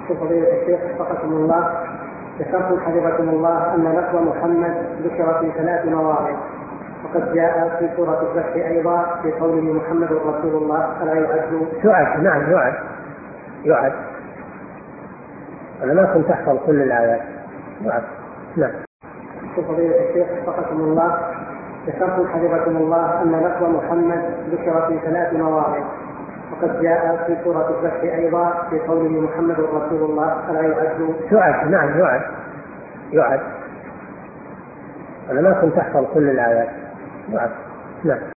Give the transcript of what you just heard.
فضيلة الشيخ وفقكم الله، ذكرتم حفظكم الله أن لفظ محمد ذكر في 3 مواضع، وقد جاء في سورة الفتح أيضا في قوله محمد رسول الله، فلا يعد يعد. نعم يعد. أنا ما كنت أحفظ كل الآيات. يعد. نعم. فضيلة الشيخ وفقكم الله، ذكرتم حفظكم الله أن لفظ محمد ذكر في 3 مواضع، وقد جاء في سورة الفتح أيضا في قوله محمد رسول الله، فلا يعد يعد. نعم يعد. أنا ما كنت أحفظ كل الآيات. يعد. نعم.